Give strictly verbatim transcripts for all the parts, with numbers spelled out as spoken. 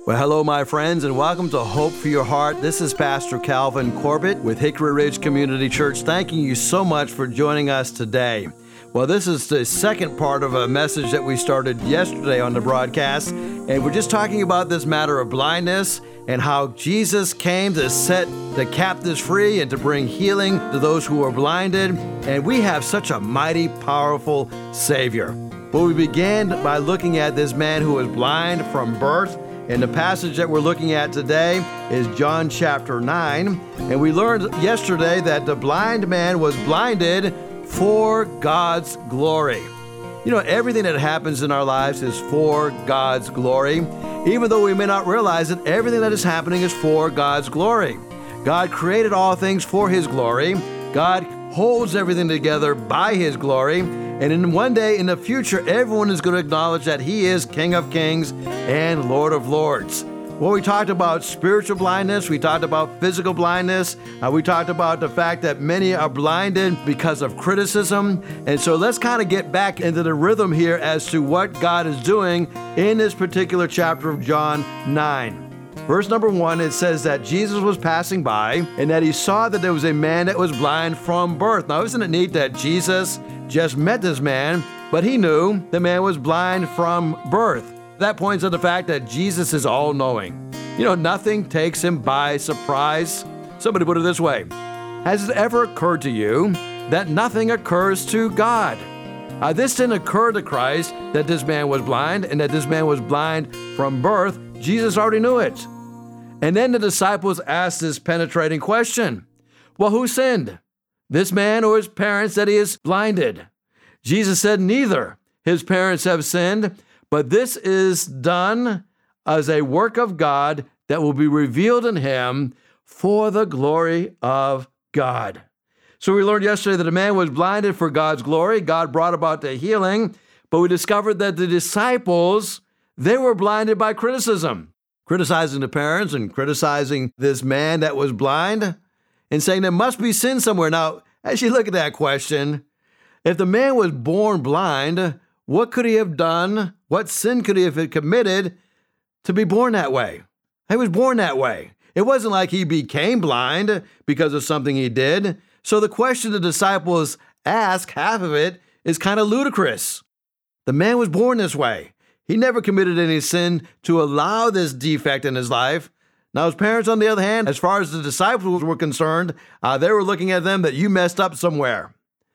Well, hello, my friends, and welcome to Hope for Your Heart. This is Pastor Calvin Corbett with Hickory Ridge Community Church. Thanking you so much for joining us today. Well, this is the second part of a message that we started yesterday on the broadcast, and we're just talking about this matter of blindness and how Jesus came to set the captives free and to bring healing to those who are blinded. And we have such a mighty, powerful Savior. Well, we began by looking at this man who was blind from birth. And the passage that we're looking at today is John chapter nine. And we learned yesterday that the blind man was blinded for God's glory. You know, everything that happens in our lives is for God's glory. Even though we may not realize it, everything that is happening is for God's glory. God created all things for His glory. God holds everything together by His glory. And in one day in the future, everyone is going to acknowledge that He is King of Kings and Lord of Lords. Well, we talked about spiritual blindness. We talked about physical blindness. Uh, we talked about the fact that many are blinded because of criticism. And so let's kind of get back into the rhythm here as to what God is doing in this particular chapter of John nine. Verse number one, it says that Jesus was passing by and that He saw that there was a man that was blind from birth. Now, isn't it neat that Jesus just met this man, but He knew the man was blind from birth? That points to the fact that Jesus is all-knowing. You know, nothing takes Him by surprise. Somebody put it this way: has it ever occurred to you that nothing occurs to God? Uh, this didn't occur to Christ that this man was blind and that this man was blind from birth. Jesus already knew it. And then the disciples asked this penetrating question: well, who sinned, this man or his parents, that he is blinded? Jesus said, neither. His parents have sinned, but this is done as a work of God that will be revealed in him for the glory of God. So we learned yesterday that a man was blinded for God's glory. God brought about the healing, but we discovered that the disciples, they were blinded by criticism, criticizing the parents and criticizing this man that was blind and saying there must be sin somewhere. Now, as you look at that question, if the man was born blind, what could he have done? What sin could he have committed to be born that way? He was born that way. It wasn't like he became blind because of something he did. So the question the disciples ask, half of it, is kind of ludicrous. The man was born this way. He never committed any sin to allow this defect in his life. Now, his parents, on the other hand, as far as the disciples were concerned, uh, they were looking at them that you messed up somewhere.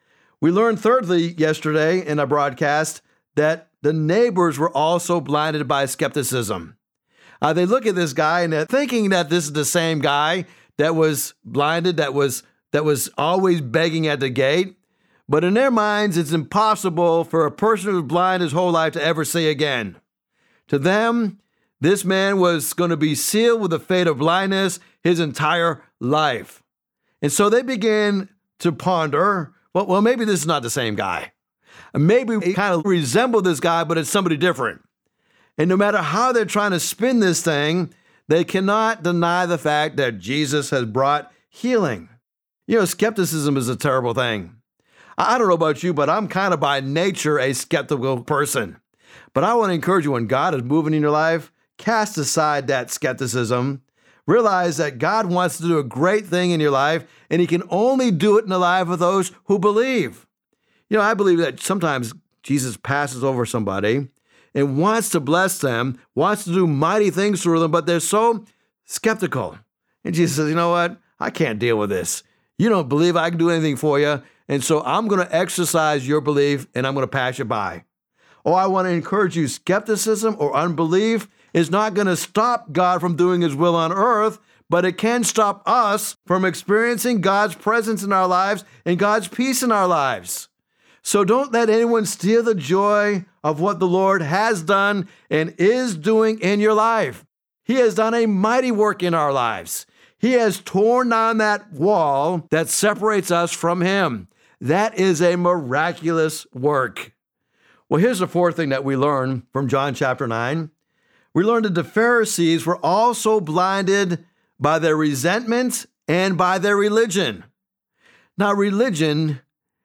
We learned thirdly yesterday in our broadcast that the neighbors were also blinded by skepticism. Uh, they look at this guy and they're thinking that this is the same guy that was blinded, that was that was always begging at the gate. But in their minds, it's impossible for a person who's blind his whole life to ever see again. To them, this man was going to be sealed with the fate of blindness his entire life. And so they began to ponder, well, well, maybe this is not the same guy. Maybe we kind of resemble this guy, but it's somebody different. And no matter how they're trying to spin this thing, they cannot deny the fact that Jesus has brought healing. You know, skepticism is a terrible thing. I don't know about you, but I'm kind of by nature a skeptical person. But I want to encourage you, when God is moving in your life, cast aside that skepticism. Realize that God wants to do a great thing in your life, and He can only do it in the life of those who believe. You know, I believe that sometimes Jesus passes over somebody and wants to bless them, wants to do mighty things through them, but they're so skeptical. And Jesus says, you know what? I can't deal with this. You don't believe I can do anything for you, and so I'm going to exercise your belief, and I'm going to pass you by. Oh, I want to encourage you, skepticism or unbelief is not going to stop God from doing His will on earth, but it can stop us from experiencing God's presence in our lives and God's peace in our lives. So don't let anyone steal the joy of what the Lord has done and is doing in your life. He has done a mighty work in our lives. He has torn down that wall that separates us from Him. That is a miraculous work. Well, here's the fourth thing that we learn from John chapter nine. We learned that the Pharisees were also blinded by their resentment and by their religion. Now, religion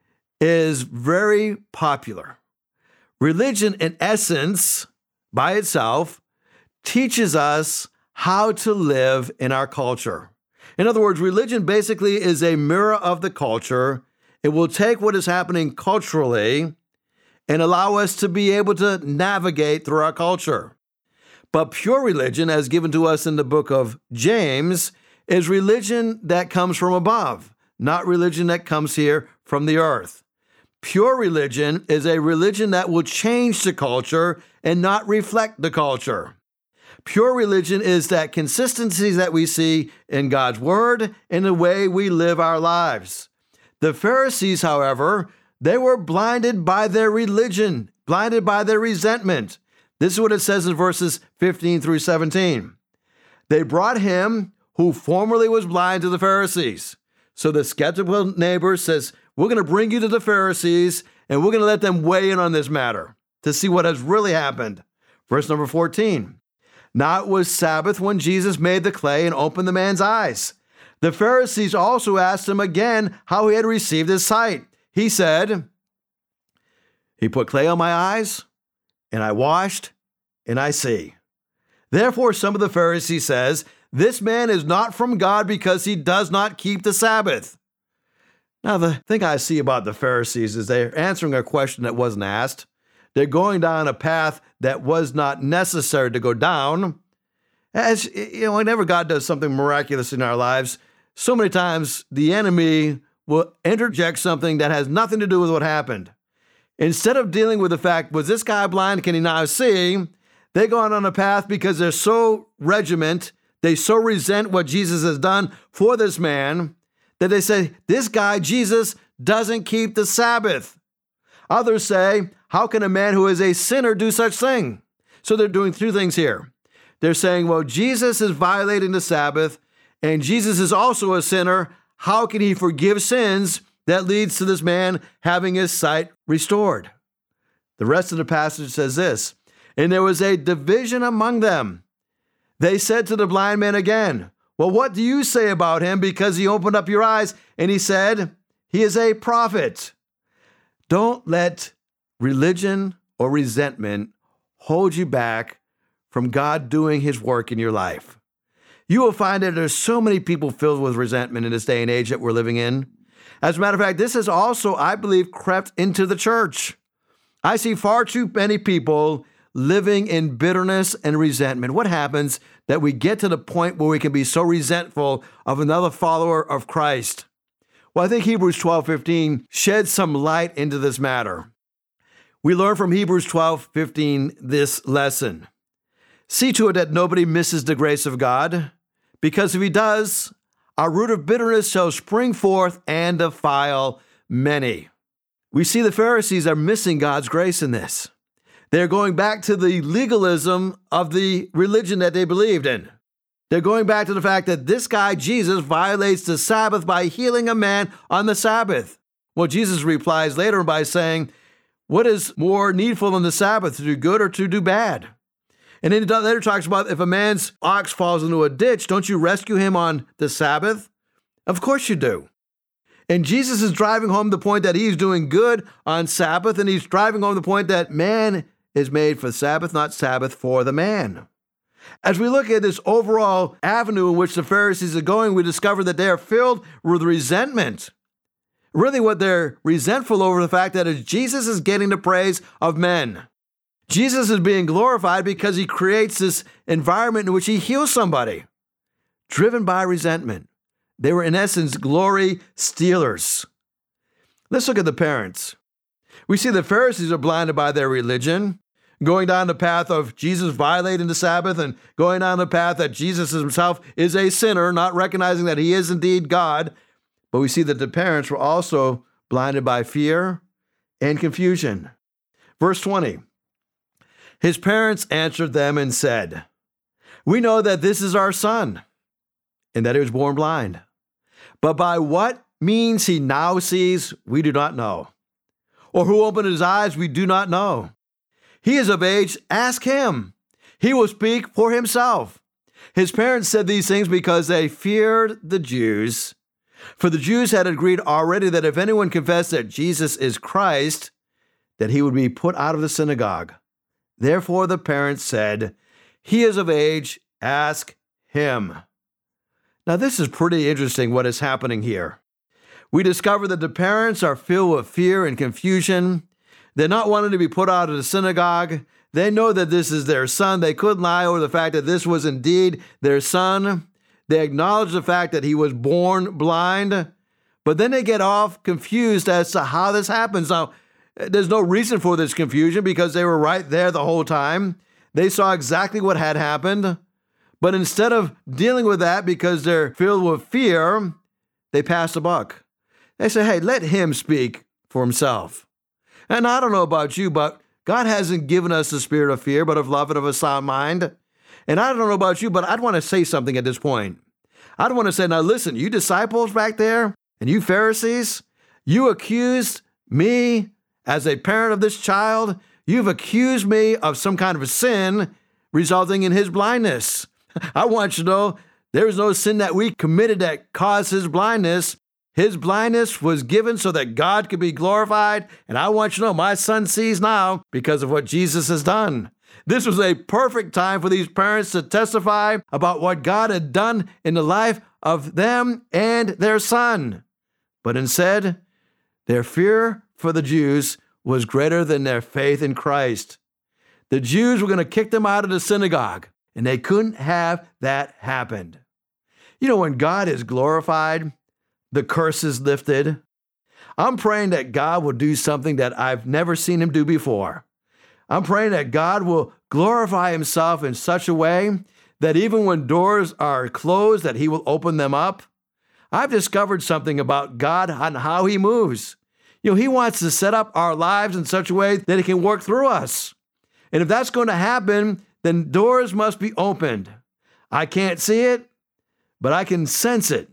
is very popular. Religion, in essence, by itself, teaches us how to live in our culture. In other words, religion basically is a mirror of the culture. It will take what is happening culturally and allow us to be able to navigate through our culture. But pure religion, as given to us in the book of James, is religion that comes from above, not religion that comes here from the earth. Pure religion is a religion that will change the culture and not reflect the culture. Pure religion is that consistency that we see in God's word and the way we live our lives. The Pharisees, however, they were blinded by their religion, blinded by their resentment. This is what it says in verses fifteen through seventeen. They brought him who formerly was blind to the Pharisees. So the skeptical neighbor says, we're going to bring you to the Pharisees and we're going to let them weigh in on this matter to see what has really happened. Verse number fourteen. Now it was Sabbath when Jesus made the clay and opened the man's eyes. The Pharisees also asked him again how he had received his sight. He said, he put clay on my eyes, and I washed, and I see. Therefore, some of the Pharisees says, this man is not from God because he does not keep the Sabbath. Now, the thing I see about the Pharisees is they're answering a question that wasn't asked. They're going down a path that was not necessary to go down. As you know, whenever God does something miraculous in our lives, so many times the enemy will interject something that has nothing to do with what happened. Instead of dealing with the fact, was this guy blind? Can he now see? They go on on a path because they're so regiment, they so resent what Jesus has done for this man, that they say, this guy, Jesus, doesn't keep the Sabbath. Others say, how can a man who is a sinner do such thing? So they're doing two things here. They're saying, well, Jesus is violating the Sabbath, and Jesus is also a sinner. How can he forgive sins that leads to this man having his sight restored? The rest of the passage says this, and there was a division among them. They said to the blind man again, well, what do you say about him? Because he opened up your eyes, and he said, he is a prophet. Don't let religion or resentment hold you back from God doing his work in your life. You will find that there's so many people filled with resentment in this day and age that we're living in. As a matter of fact, this has also, I believe, crept into the church. I see far too many people living in bitterness and resentment. What happens that we get to the point where we can be so resentful of another follower of Christ? Well, I think Hebrews twelve fifteen sheds some light into this matter. We learn from Hebrews twelve fifteen this lesson. See to it that nobody misses the grace of God, because if he does, our root of bitterness shall spring forth and defile many. We see the Pharisees are missing God's grace in this. They're going back to the legalism of the religion that they believed in. They're going back to the fact that this guy, Jesus, violates the Sabbath by healing a man on the Sabbath. Well, Jesus replies later by saying, what is more needful than the Sabbath, to do good or to do bad? And then it later talks about if a man's ox falls into a ditch, don't you rescue him on the Sabbath? Of course you do. And Jesus is driving home the point that he's doing good on Sabbath, and he's driving home the point that man is made for Sabbath, not Sabbath for the man. As we look at this overall avenue in which the Pharisees are going, we discover that they are filled with resentment. Really what they're resentful over the fact that is Jesus is getting the praise of men. Jesus is being glorified because he creates this environment in which he heals somebody. Driven by resentment. They were, in essence, glory stealers. Let's look at the parents. We see the Pharisees are blinded by their religion, going down the path of Jesus violating the Sabbath and going down the path that Jesus himself is a sinner, not recognizing that he is indeed God. But we see that the parents were also blinded by fear and confusion. Verse twenty. His parents answered them and said, we know that this is our son, and that he was born blind. But by what means he now sees, we do not know. Or who opened his eyes, we do not know. He is of age, ask him. He will speak for himself. His parents said these things because they feared the Jews. For the Jews had agreed already that if anyone confessed that Jesus is Christ, that he would be put out of the synagogue. Therefore the parents said, He is of age. Ask him. Now, this is pretty interesting what is happening here. We discover that the parents are filled with fear and confusion. They're not wanting to be put out of the synagogue. They know that this is their son. They couldn't lie over the fact that this was indeed their son. They acknowledge the fact that he was born blind. But then they get off confused as to how this happens. Now, there's no reason for this confusion because they were right there the whole time. They saw exactly what had happened. But instead of dealing with that because they're filled with fear, they pass the buck. They say, hey, let him speak for himself. And I don't know about you, but God hasn't given us the spirit of fear, but of love and of a sound mind. And I don't know about you, but I'd want to say something at this point. I'd want to say, now listen, you disciples back there and you Pharisees, you accused me as a parent of this child. You've accused me of some kind of a sin resulting in his blindness. I want you to know there is no sin that we committed that caused his blindness. His blindness was given so that God could be glorified. And I want you to know my son sees now because of what Jesus has done. This was a perfect time for these parents to testify about what God had done in the life of them and their son. But instead, their fear for the Jews was greater than their faith in Christ. The Jews were going to kick them out of the synagogue, and they couldn't have that happen. You know, when God is glorified, the curse is lifted. I'm praying that God will do something that I've never seen him do before. I'm praying that God will glorify himself in such a way that even when doors are closed, that he will open them up. I've discovered something about God on how he moves. You know, he wants to set up our lives in such a way that he can work through us. And if that's going to happen, then doors must be opened. I can't see it, but I can sense it.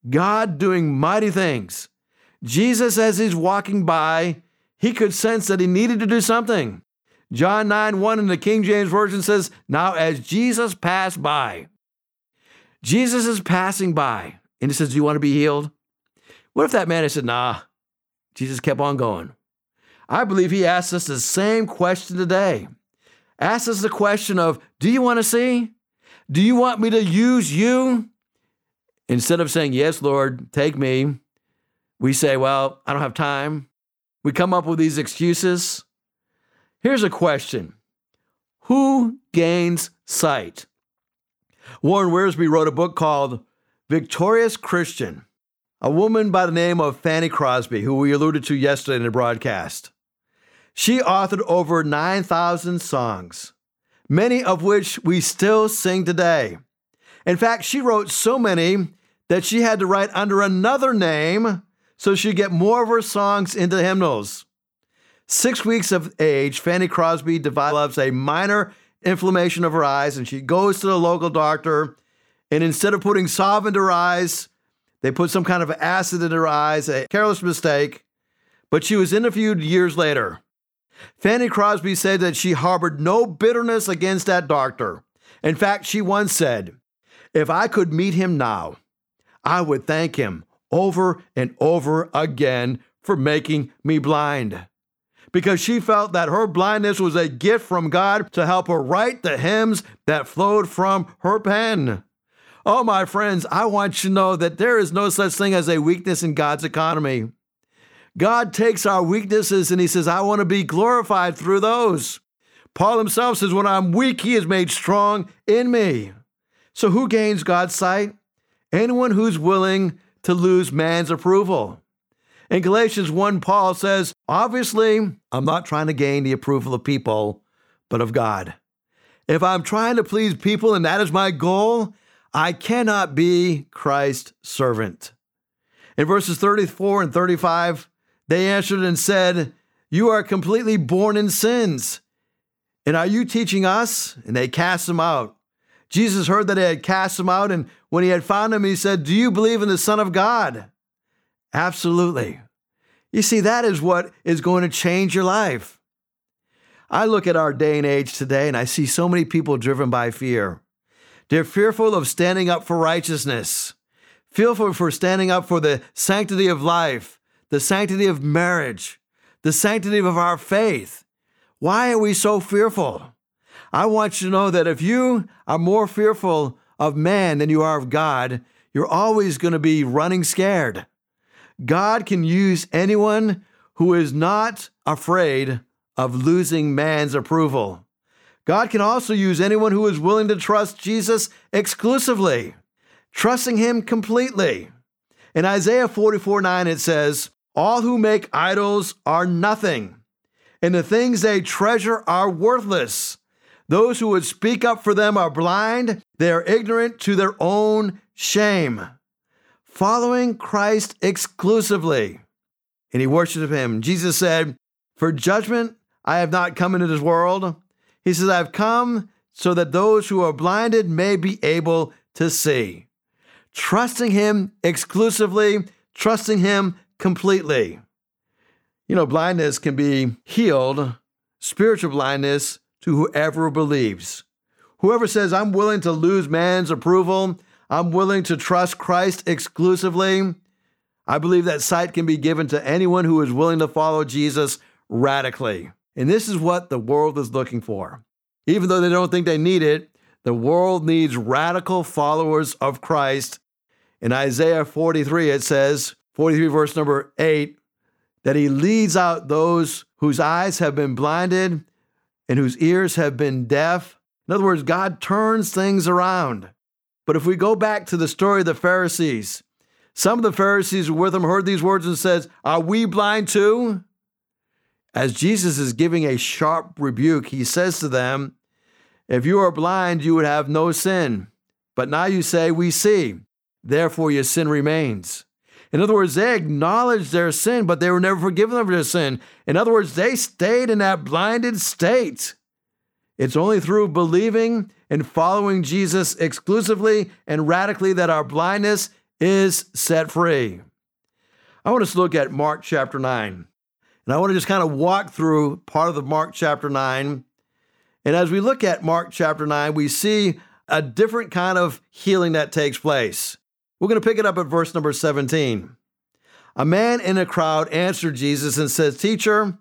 God doing mighty things. Jesus, as he's walking by, he could sense that he needed to do something. John nine one in the King James Version says, now as Jesus passed by, Jesus is passing by, and he says, do you want to be healed? What if that man had said, nah, Jesus kept on going? I believe he asked us the same question today. Ask us the question of, do you want to see? Do you want me to use you? Instead of saying, yes, Lord, take me, we say, well, I don't have time. We come up with these excuses. Here's a question. Who gains sight? Warren Wiersbe wrote a book called Victorious Christian. A woman by the name of Fanny Crosby, who we alluded to yesterday in the broadcast. She authored over nine thousand songs, many of which we still sing today. In fact, she wrote so many that she had to write under another name so she'd get more of her songs into hymnals. Six weeks of age, Fanny Crosby develops a minor inflammation of her eyes, and she goes to the local doctor, and instead of putting salve into her eyes, they put some kind of acid in her eyes, a careless mistake, but she was interviewed years later. Fanny Crosby said that she harbored no bitterness against that doctor. In fact, she once said, if I could meet him now, I would thank him over and over again for making me blind. Because she felt that her blindness was a gift from God to help her write the hymns that flowed from her pen. Oh, my friends, I want you to know that there is no such thing as a weakness in God's economy. God takes our weaknesses and he says, I want to be glorified through those. Paul himself says, when I'm weak, he is made strong in me. So who gains God's sight? Anyone who's willing to lose man's approval. In Galatians one, Paul says, obviously, I'm not trying to gain the approval of people, but of God. If I'm trying to please people and that is my goal, I cannot be Christ's servant. In verses thirty-four and thirty-five, they answered and said, you are completely born in sins. And are you teaching us? And they cast him out. Jesus heard that they had cast him out, and when he had found him, he said, do you believe in the Son of God? Absolutely. You see, that is what is going to change your life. I look at our day and age today, and I see so many people driven by fear. They're fearful of standing up for righteousness, fearful for standing up for the sanctity of life, the sanctity of marriage, the sanctity of our faith. Why are we so fearful? I want you to know that if you are more fearful of man than you are of God, you're always going to be running scared. God can use anyone who is not afraid of losing man's approval. God can also use anyone who is willing to trust Jesus exclusively, trusting him completely. In Isaiah forty-four nine, it says, "All who make idols are nothing, and the things they treasure are worthless. Those who would speak up for them are blind. They are ignorant to their own shame." Following Christ exclusively. And he worshiped him. Jesus said, "For judgment I have not come into this world." He says, "I've come so that those who are blinded may be able to see." Trusting him exclusively, trusting him completely. You know, blindness can be healed, spiritual blindness, to whoever believes. Whoever says, "I'm willing to lose man's approval, I'm willing to trust Christ exclusively," I believe that sight can be given to anyone who is willing to follow Jesus radically. And this is what the world is looking for. Even though they don't think they need it, the world needs radical followers of Christ. In Isaiah forty-three, it says, forty-three verse number eight, that he leads out those whose eyes have been blinded and whose ears have been deaf. In other words, God turns things around. But if we go back to the story of the Pharisees, some of the Pharisees who were with him heard these words and says, "Are we blind too?" As Jesus is giving a sharp rebuke, he says to them, "If you are blind, you would have no sin. But now you say, 'We see,' therefore your sin remains." In other words, they acknowledged their sin, but they were never forgiven of their sin. In other words, they stayed in that blinded state. It's only through believing and following Jesus exclusively and radically that our blindness is set free. I want us to look at Mark chapter nine. And I want to just kind of walk through part of the Mark chapter nine. And as we look at Mark chapter nine, we see a different kind of healing that takes place. We're going to pick it up at verse number seventeen. A man in a crowd answered Jesus and said, "Teacher,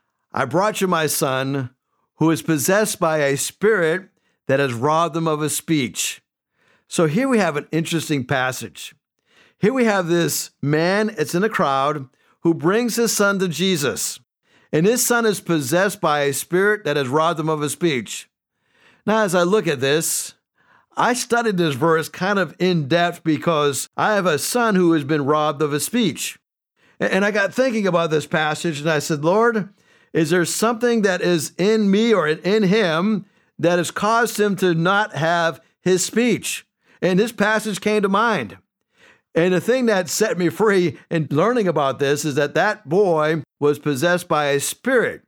I brought you my son who is possessed by a spirit that has robbed him of his speech." So here we have an interesting passage. Here we have this man, it's in a crowd, who brings his son to Jesus. And his son is possessed by a spirit that has robbed him of his speech. Now, as I look at this, I studied this verse kind of in depth because I have a son who has been robbed of his speech. And I got thinking about this passage and I said, "Lord, is there something that is in me or in him that has caused him to not have his speech?" And this passage came to mind. And the thing that set me free in learning about this is that that boy was possessed by a spirit.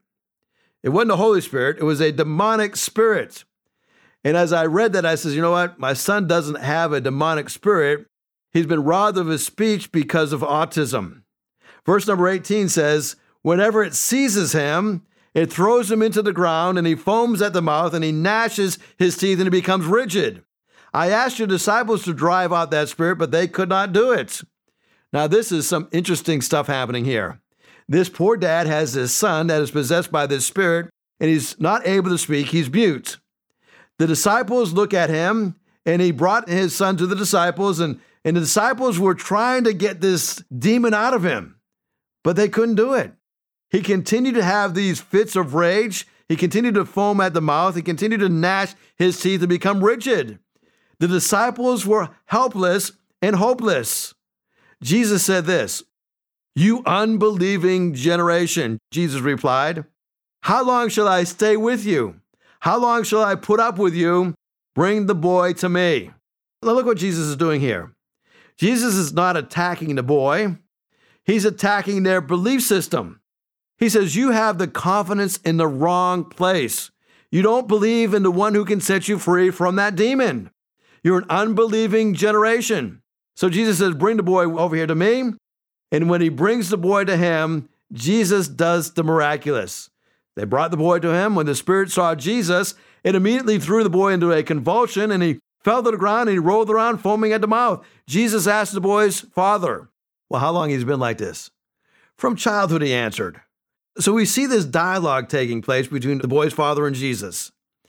It wasn't the Holy Spirit. It was a demonic spirit. And as I read that, I said, you know what? My son doesn't have a demonic spirit. He's been robbed of his speech because of autism. Verse number eighteen says, "Whenever it seizes him, it throws him into the ground, and he foams at the mouth, and he gnashes his teeth, and he becomes rigid. I asked your disciples to drive out that spirit, but they could not do it." Now, this is some interesting stuff happening here. This poor dad has this son that is possessed by this spirit, and he's not able to speak. He's mute. The disciples look at him, and he brought his son to the disciples, and, and the disciples were trying to get this demon out of him, but they couldn't do it. He continued to have these fits of rage. He continued to foam at the mouth. He continued to gnash his teeth and become rigid. The disciples were helpless and hopeless. Jesus said this, "You unbelieving generation," Jesus replied, "how long shall I stay with you? How long shall I put up with you? Bring the boy to me." Now look what Jesus is doing here. Jesus is not attacking the boy. He's attacking their belief system. He says, you have the confidence in the wrong place. You don't believe in the one who can set you free from that demon. You're an unbelieving generation. So Jesus says, bring the boy over here to me. And when he brings the boy to him, Jesus does the miraculous. They brought the boy to him. When the spirit saw Jesus, it immediately threw the boy into a convulsion, and he fell to the ground and he rolled around foaming at the mouth. Jesus asked the boy's father, well, how long he's been like this? From childhood, he answered. So we see this dialogue taking place between the boy's father and Jesus.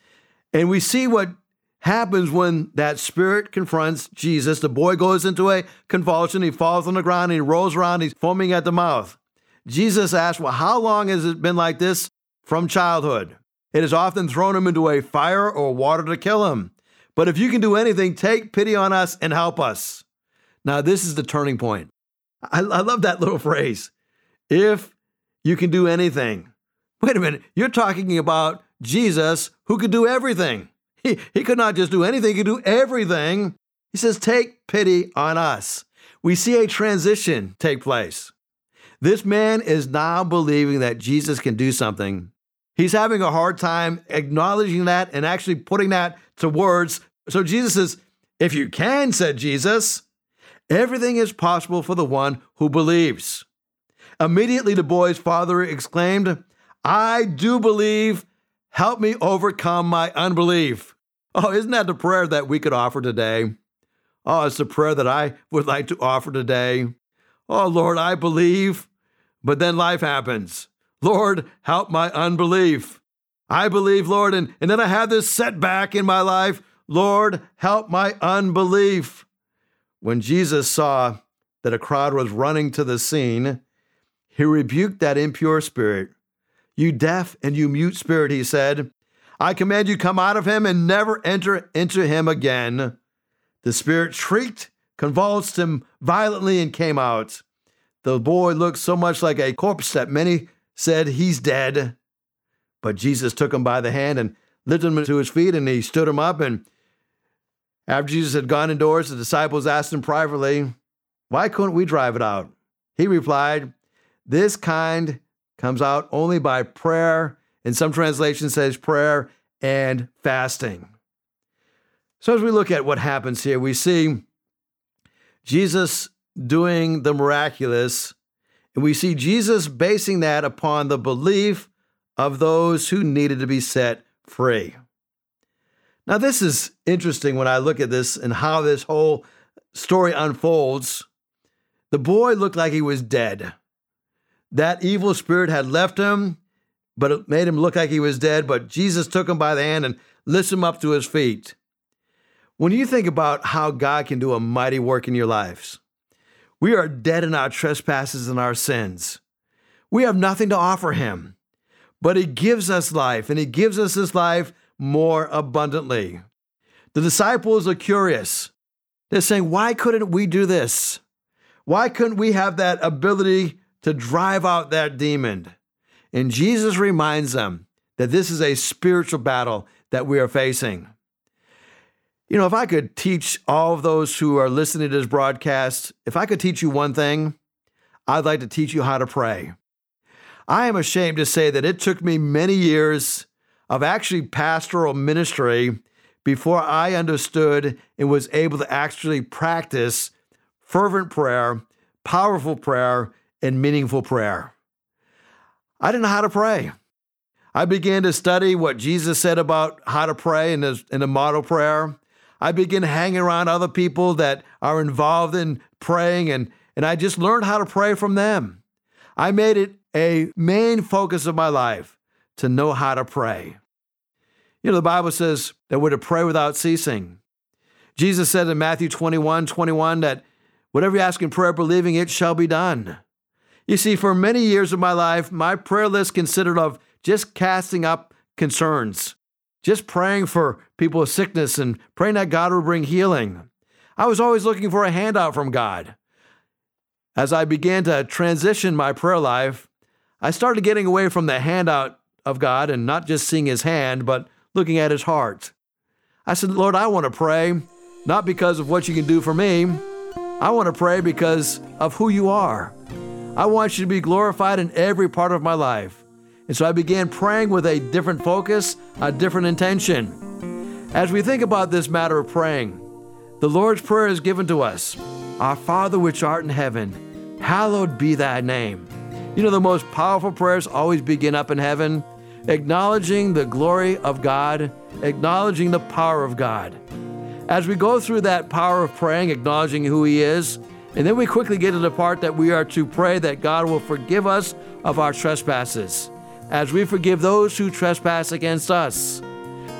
And we see what happens when that spirit confronts Jesus. The boy goes into a convulsion. He falls on the ground. He rolls around. He's foaming at the mouth. Jesus asks, well, how long has it been like this from childhood? It has often thrown him into a fire or water to kill him. But if you can do anything, take pity on us and help us. Now, this is the turning point. I, I love that little phrase. If you can do anything. Wait a minute. You're talking about Jesus who could do everything. He, he could not just do anything. He could do everything. He says, take pity on us. We see a transition take place. This man is now believing that Jesus can do something. He's having a hard time acknowledging that and actually putting that to words. So Jesus says, if you can, said Jesus, everything is possible for the one who believes. Immediately the boy's father exclaimed, I do believe. Help me overcome my unbelief. Oh, isn't that the prayer that we could offer today? Oh, it's the prayer that I would like to offer today. Oh, Lord, I believe, but then life happens. Lord, help my unbelief. I believe, Lord, and, and then I have this setback in my life. Lord, help my unbelief. When Jesus saw that a crowd was running to the scene, he rebuked that impure spirit. You deaf and you mute spirit, he said, I command you come out of him and never enter into him again. The spirit shrieked, convulsed him violently, and came out. The boy looked so much like a corpse that many said, he's dead. But Jesus took him by the hand and lifted him to his feet, and he stood him up. And after Jesus had gone indoors, the disciples asked him privately, why couldn't we drive it out? He replied, this kind comes out only by prayer. In some translations says prayer and fasting. So as we look at what happens here, we see Jesus doing the miraculous, and we see Jesus basing that upon the belief of those who needed to be set free. Now, this is interesting when I look at this and how this whole story unfolds. The boy looked like he was dead. That evil spirit had left him, but it made him look like he was dead. But Jesus took him by the hand and lifted him up to his feet. When you think about how God can do a mighty work in your lives, we are dead in our trespasses and our sins. We have nothing to offer him, but he gives us life, and he gives us this life more abundantly. The disciples are curious. They're saying, why couldn't we do this? Why couldn't we have that ability to drive out that demon? And Jesus reminds them that this is a spiritual battle that we are facing. You know, if I could teach all of those who are listening to this broadcast, if I could teach you one thing, I'd like to teach you how to pray. I am ashamed to say that it took me many years of actually pastoral ministry before I understood and was able to actually practice fervent prayer, powerful prayer, and meaningful prayer. I didn't know how to pray. I began to study what Jesus said about how to pray in the, in the model prayer. I began hanging around other people that are involved in praying, and, and I just learned how to pray from them. I made it a main focus of my life to know how to pray. You know, the Bible says that we're to pray without ceasing. Jesus said in Matthew twenty-one, twenty-one that whatever you ask in prayer, believing it shall be done. You see, for many years of my life, my prayer list consisted of just casting up concerns, just praying for people with sickness and praying that God would bring healing. I was always looking for a handout from God. As I began to transition my prayer life, I started getting away from the handout of God and not just seeing his hand, but looking at his heart. I said, Lord, I want to pray, not because of what you can do for me. I want to pray because of who you are. I want you to be glorified in every part of my life. And so I began praying with a different focus, a different intention. As we think about this matter of praying, the Lord's Prayer is given to us. Our Father which art in heaven, hallowed be thy name. You know, the most powerful prayers always begin up in heaven, acknowledging the glory of God, acknowledging the power of God. As we go through that power of praying, acknowledging who he is, and then we quickly get to the part that we are to pray that God will forgive us of our trespasses, as we forgive those who trespass against us.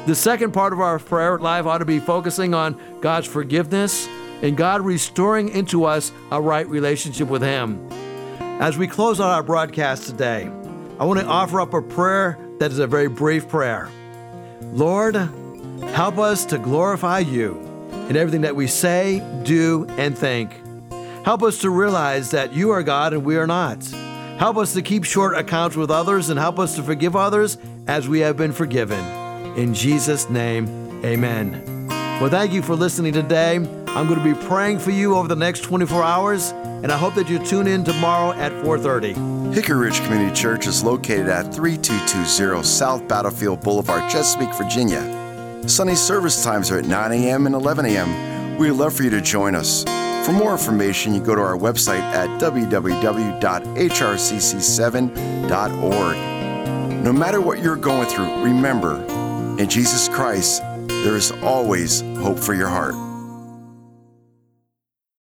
The second part of our prayer life ought to be focusing on God's forgiveness and God restoring into us a right relationship with Him. As we close out our broadcast today, I want to offer up a prayer that is a very brief prayer. Lord, help us to glorify You in everything that we say, do, and think. Help us to realize that You are God and we are not. Help us to keep short accounts with others and help us to forgive others as we have been forgiven. In Jesus' name, amen. Well, thank you for listening today. I'm going to be praying for you over the next twenty-four hours, and I hope that you tune in tomorrow at four thirty. Hickory Ridge Community Church is located at thirty-two twenty South Battlefield Boulevard, Chesapeake, Virginia. Sunday service times are at nine a.m. and eleven a.m. We'd love for you to join us. For more information, you go to our website at w w w dot h r c c seven dot org. No matter what you're going through, remember, in Jesus Christ, there is always hope for your heart.